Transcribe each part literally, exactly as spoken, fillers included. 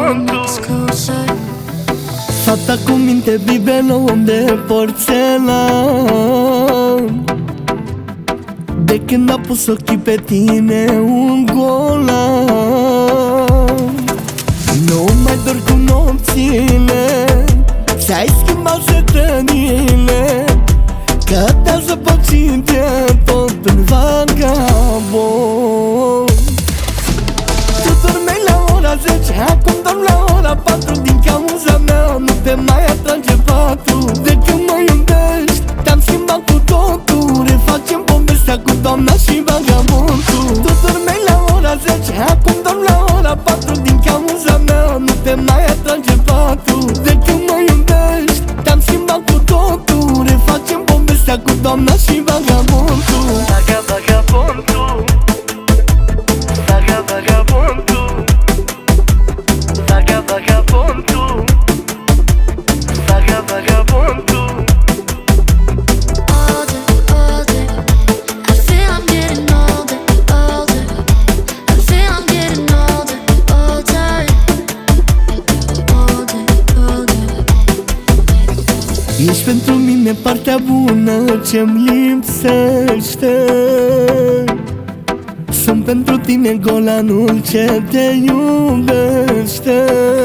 pământul. Fata cu minte bibelou de porțelan, de când a pus ochii pe tine un golan. Nu mai dorm cu nopțile, ți-ai schimbat setările, că te-a zăpăcit tot în vagabond. Tu dormeai la ora zece, acum dorm la ora patru. Din cauza mea nu te mai atrage patul. De când mă iubești, te-am schimbat cu totul. Refacem povestea cu doamna și vagabondul. Tu dormeai la ora zece, acum dorm la ora patru. Din cauza mea nu te mai atrage patul. De când mă iubești, te-am schimbat cu totul. Refacem povestea cu doamna și vagabondul. Vaga, vagabondul. Vaga, vagabondul. Vaga, vagabondul. Vaga, vagabondul. Older, older, I feel I'm getting older, older. I feel I'm getting older, older. Older, older. Ești pentru mine partea bună ce-mi lipsește. Sunt pentru tine golanul ce te iubește.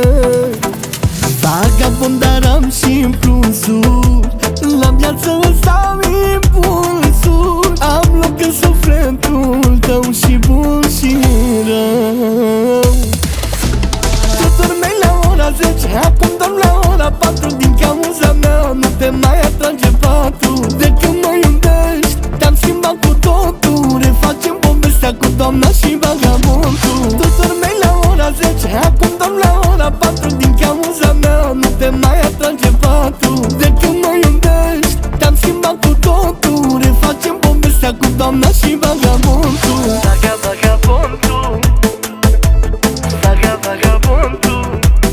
Vagabond, dar am și plusuri, la viață îți dau impulsuri. Am loc în sufletul tău și bun și rău. Tu dormeai la ora zece, acum dorm la ora patru. Din cauza mea nu te mai atrage patul. De când mă iubești, te-am schimbat cu totul. Refacem povestea cu doamna și vagabondul. Tu dormeai la ora zece, acum dorm la ora patru. Din cauza mea nu te mai atrage patul. De când mă iubești, te-am schimbat cu totul. Refacem povestea cu doamna și vagabondul. Vaga, vagabondul. Vaga, vagabondul.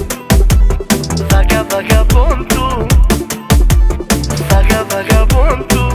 Vaga, vagabondul. Vaga, vagabondul.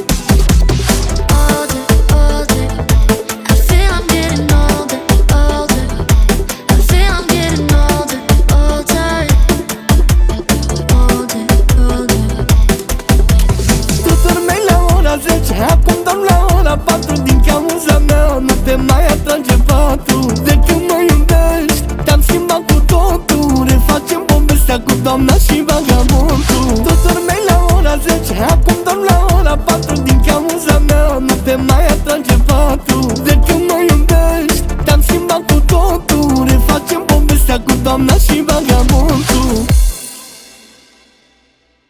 Older, older, I feel I'm getting older, older. I feel I'm getting older, older. Older, older. Tu dormeai la ora zece, acum dorm la ora patru. Din cauza mea nu te mai atrage patul. De când mă iubești, te-am schimbat cu totul. Refacem povestea cu doamna și vagabondul. Tu dormeai la ora zece, acum dorm la ora patru. Din cauza mea nu te mai atrage patul. De când mă iubești, te-am schimbat cu totul. Refacem povestea cu doamna și